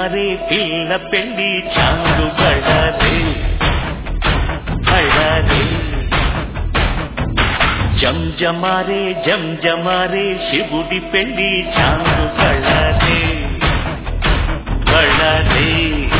జంజమారే పిల్ల పెళ్లి చాంగు బళ్ళారే బళ్ళారే జంజమారే జంజమారే శివుడి పెళ్లి చాంగు బళ్ళారే బళ్ళారే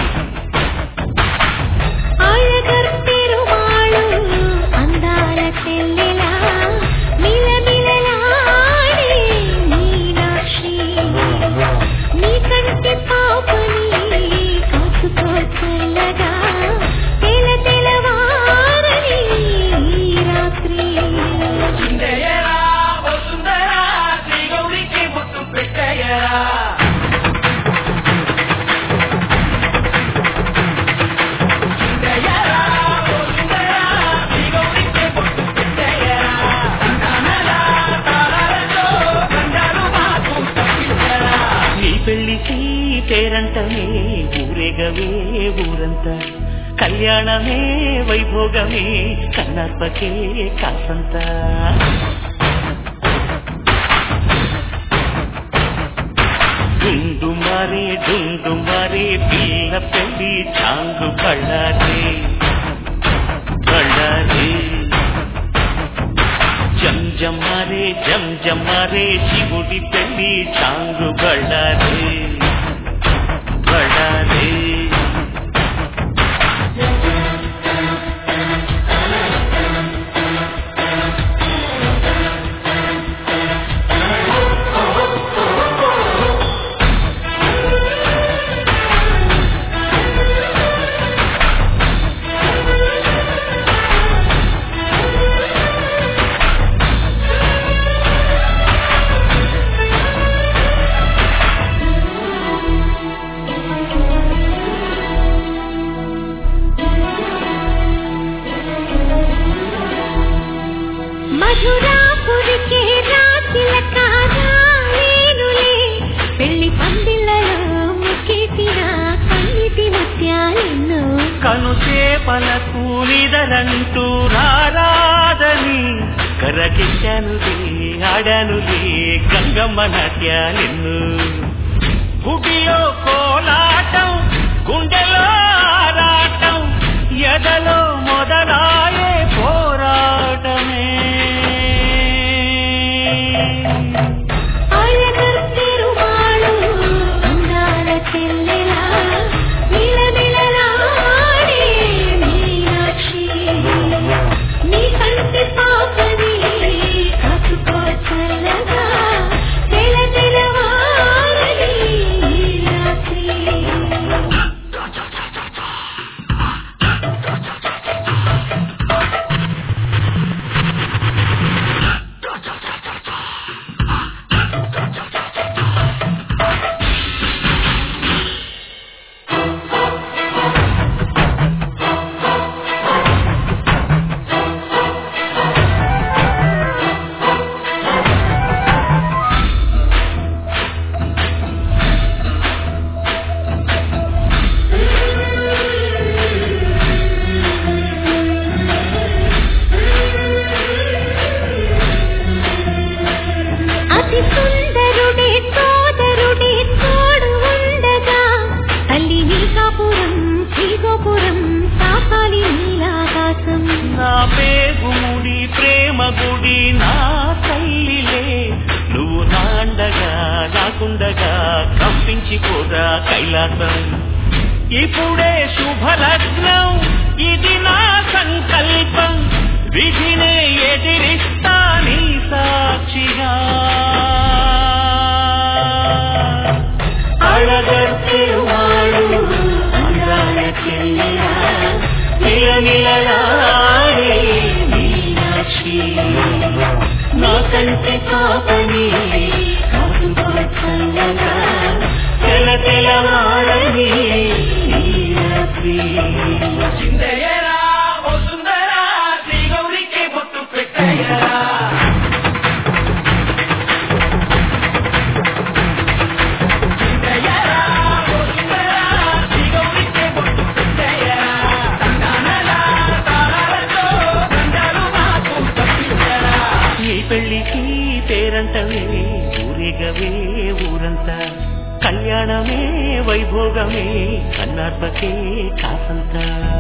పేరంటమే ఊరేగవే ఊరంతా కళ్యాణమే వైభోగమే కన్నప్పకే కాసంత డుండుమారే డుండుమారే పిల్ల పెళ్లి చాంగు బళ్ళారే బళ్ళారే జంజమారే జంజమారే శివుడి పెళ్లి చాంగు బళ్ళారే బళ్ళారే కనుచేపలకు నిదరంటూ రారాదని కరకించనులే ఆడనులే గంగమ్మ నాట్యాలెన్ను గుడిలో కోలాటం గుండెలో ఆరాటం ఎదలో మొదలాయే పోరాటమే నా పేగుముడి ప్రేమ గుడి నా తల్లిలే నువ్వు నాండగా నాకుండగా కంపించిపోదా కైలాసం ఇప్పుడే శుభలగ్నం ఇది నా సంకల్పం విధినే ఎదిరిస్తా నీ సాక్షిగా అడగర్తివాడు అందాల చెల్లిరా నిలనిలలాడే మీనాక్షి నా కంటి పాపని చల్లగా తెల తెలవాడని రాత్రి చిందయ్యరా వసుందరా శ్రీ గౌరికి బొట్టు పెట్టయ్యరా పెళ్లికి పేరంటవే ఊరేగవే ఊరంతా కళ్యాణమే వైభోగ ಯೋಗಮೇ ಕನ್ನಡಕ್ಕೆ ಕಾಸಂತ